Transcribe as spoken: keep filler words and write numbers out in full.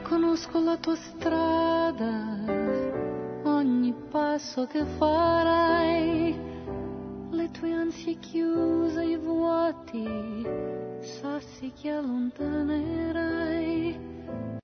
conosco la tua strada, ogni passo che farai, le tue ansie chiuse, i vuoti, sassi che allontanerai.